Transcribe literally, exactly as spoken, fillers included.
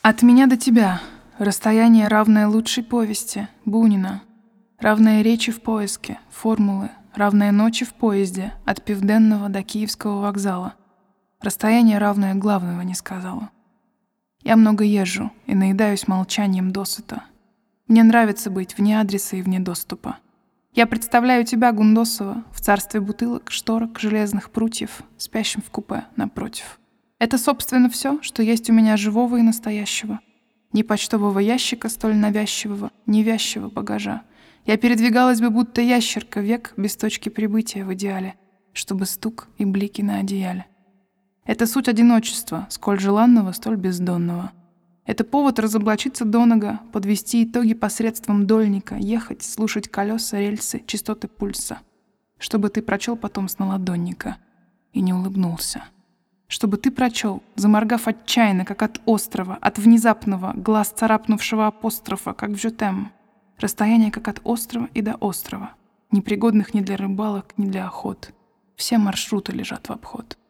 От меня до тебя расстояние, равное лучшей повести Бунина, равное речи в поиске, формулы, равное ночи в поезде от Південного до Киевского вокзала. Расстояние, равное главного, не сказала. Я много езжу и наедаюсь молчанием досыта. Мне нравится быть вне адреса и вне доступа. Я представляю тебя, Гундосова, в царстве бутылок, шторок, железных прутьев, спящим в купе напротив. Это, собственно, все, что есть у меня живого и настоящего. Ни почтового ящика столь навязчивого, ни вязчего багажа. Я передвигалась бы, будто ящерка, век без точки прибытия в идеале, чтобы стук и блики на одеяле. Это суть одиночества, сколь желанного, столь бездонного. Это повод разоблачиться донага, подвести итоги посредством дольника, ехать, слушать колеса, рельсы, частоты пульса. Чтобы ты прочел потом с наладонника и не улыбнулся. Чтобы ты прочел, заморгав отчаянно, как от острова, от внезапного, глаз царапнувшего апострофа, как в Жютем. Расстояние, как от острова и до острова, непригодных ни для рыбалок, ни для охот. Все маршруты лежат в обход.